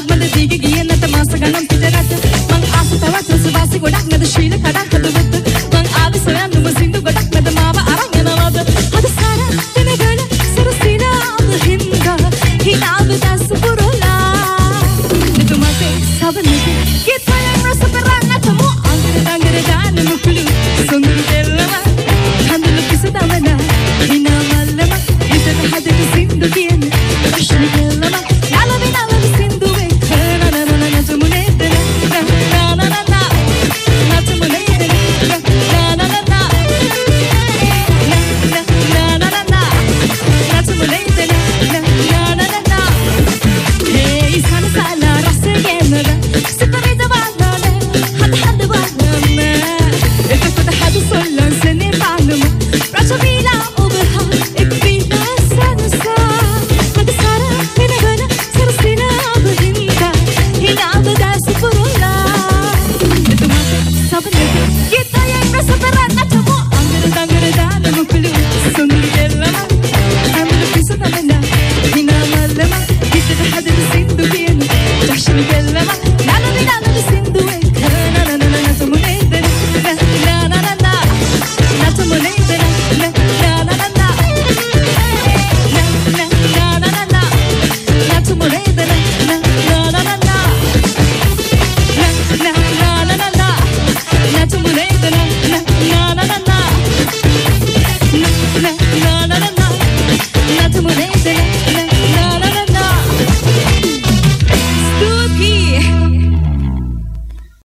මද දීග ගියේ නැත මාස ගණන් පිටරට මං ආස තවත් රසවාසි ගොඩක් නැද ශීල කඩක් හදවත මං ආවේ සොයන් නුඹ සින්දු ගොඩක් නැද මාව අරන් යනවද අද සාර දිනගල සරසිනා හින්දා හිනාව දස් පුරලා නිතුමතේ සවනක කිතයන් රස කරන්නට මෝ අංගර දංගර දාන මුකුළු සොඳුරු දෙල්ලම හඳුළු කිස දමන හිනාවල්ලම හිතට හදට සින්දු කියන ප්‍රශ්න දෙල්ලම නලවි නලවි සින්දුවේ නනනන නතුමුනේ දෙන නනනන නතුමුනේ දෙන නනනන නනනන නතුමුනේ